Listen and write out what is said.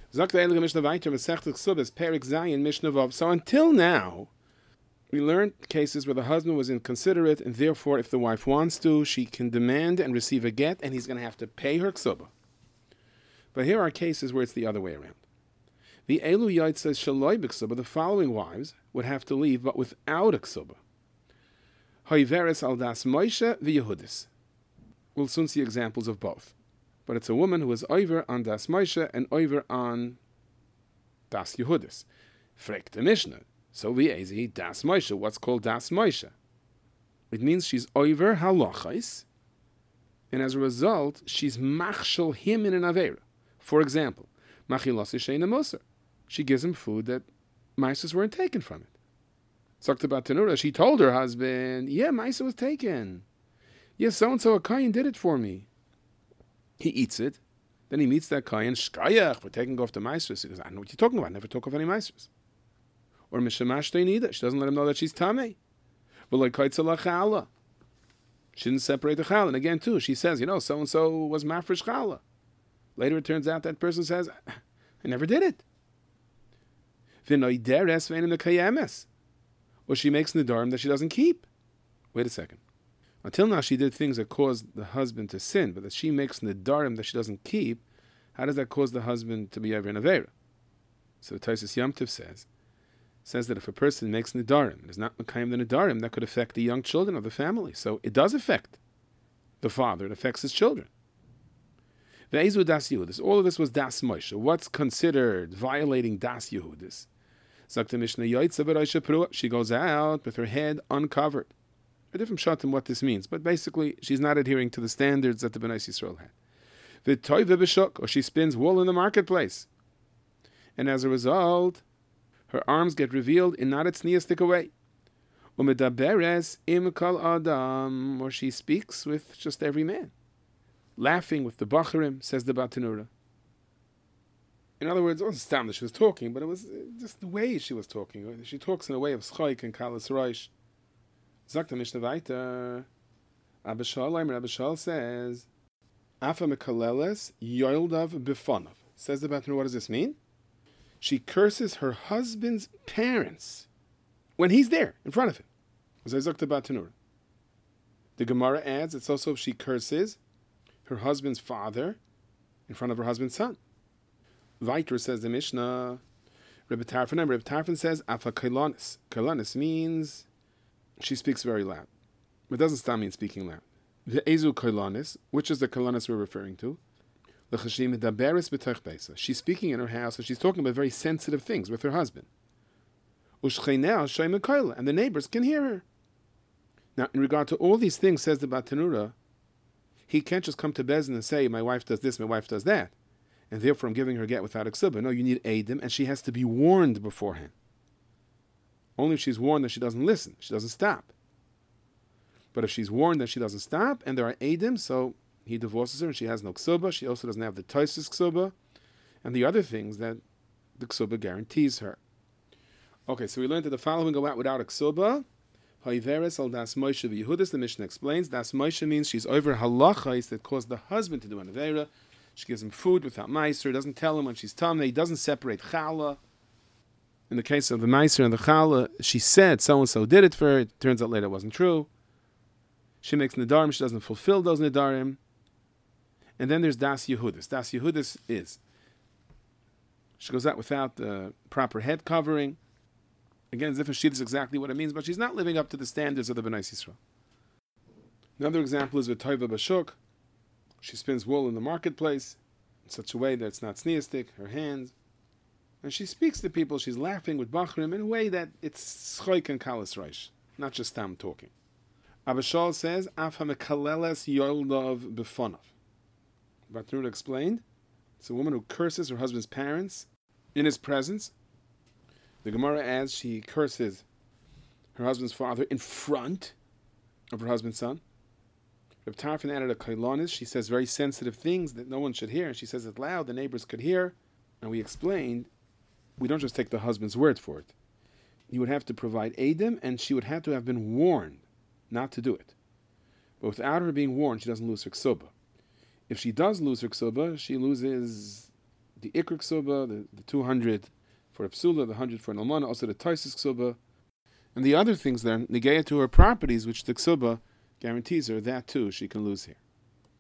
Sagt der Heilige Mishnah weiter, Masechta Ksubas, Perik Zayin, Mishnah Vav. So until now, we learned cases where the husband was inconsiderate, and therefore, if the wife wants to, she can demand and receive a get, and he's going to have to pay her ksuba. But here are cases where it's the other way around. The Elu Yait says Shaloi b'ksuba, the following wives would have to leave, but without a ksuba. Hoiveres al das Moshe v'Yehudis. We'll soon see examples of both. But it's a woman who is over on das Moshe and over on das Yehudis. Frek the Mishnah. So v'ezi das Moshe. What's called das Moshe? It means she's over halachais, and as a result, she's machshel him in an avera. For example, machilas sheina moser. She gives him food that maisos weren't taken from it. Talked about Tanura. She told her husband, "Yeah, maisos was taken. Yeah, so and so a kayin did it for me." He eats it, then he meets that kayin. Shkayach, we're taking off the maisos. He goes, "I know what you're talking about. I never talk of any maisos." Or mishamash neither. She doesn't let him know that she's tamei. But like kaitzala chala, she didn't separate the chala. And again, too, she says, so and so was mafresh chala. Later, it turns out that person says, "I never did it." Or she makes nidarim that she doesn't keep. Wait a second. Until now, she did things that caused the husband to sin, but that she makes nidarim that she doesn't keep, how does that cause the husband to be over in avera? So Taisus Yom Tov says that if a person makes nidarim and is not mekayim the nidarim, that could affect the young children of the family. So it does affect the father. It affects his children. Ve'ezu das Yehudis. All of this was das Moshe. What's considered violating das Yehudis? Zakta Mishnah Yaitza B'Roisha Perua. She goes out with her head uncovered. A different shot in what this means, but basically she's not adhering to the standards that the Bnei Yisrael had. V'toy v'b'shuk, or she spins wool in the marketplace, and as a result, her arms get revealed in not its neistic way. Umedaberes im kol adam, or she speaks with just every man, laughing with the bacharim, says the Batanura. In other words, it wasn't stam that she was talking, but it was just the way she was talking. She talks in a way of schoik and kalas roish. Zakta Mishnah weiter. Abba Shal says, Afa mekaleles yoildav bifonov. Says the Batanura, what does this mean? She curses her husband's parents when he's there, in front of him. Zakta Batanura. The Gemara adds, it's also if she curses her husband's father in front of her husband's son. Weiter says the Mishnah, Rebbe Tarfon says, Afa kailanis. Kailanis means she speaks very loud. But it doesn't stop mean speaking loud. The Ezu kailanis, which is the kailanis we're referring to, she's speaking in her house and she's talking about very sensitive things with her husband. And the neighbors can hear her. Now, in regard to all these things, says the Batanura, he can't just come to Bezin and say, my wife does this, my wife does that, and therefore I'm giving her get without a ksuba. No, you need Eidim, and she has to be warned beforehand. Only if she's warned that she doesn't listen, she doesn't stop. But if she's warned that she doesn't stop, and there are Eidim, so he divorces her and she has no ksuba, she also doesn't have the Taisus ksuba, and the other things that the ksuba guarantees her. Okay, so we learned that the following go out without a ksuba. Haiveres al das Moshe v'Yehudis, the Mishnah explains, das Moshe means she's over halachais that caused the husband to do an avera. She gives him food without meiser, doesn't tell him when she's tamei, he doesn't separate chala. In the case of the meiser and the chala, she said so-and-so did it for her, it turns out later it wasn't true. She makes nidarim, she doesn't fulfill those nidarim. And then there's das Yehudis. Das Yehudis is, she goes out without the proper head covering. Again, as if she is exactly what it means, but she's not living up to the standards of the Bnei Yisrael. Another example is with Toiva Bashuk. She spins wool in the marketplace in such a way that it's not sneistic, her hands. And she speaks to people, she's laughing with Bachrim in a way that it's schoik and kalas reish, not just tam talking. Abba Shal says, Afa mekaleles yoldov befonov. Batrud explained, it's a woman who curses her husband's parents in his presence. The Gemara adds she curses her husband's father in front of her husband's son. Reb Tarfon added a kailanis. She says very sensitive things that no one should hear, and she says it loud, the neighbors could hear. And we explained, we don't just take the husband's word for it. You would have to provide Eidim, and she would have to have been warned not to do it. But without her being warned, she doesn't lose her ksuba. If she does lose her ksuba, she loses the Ikr Ksuba, the 200 for a Psula, the 100 for an Almana, also the Taisis Ksuba, and the other things then, Negeya to her properties, which the Ksuba guarantees her, that too she can lose here.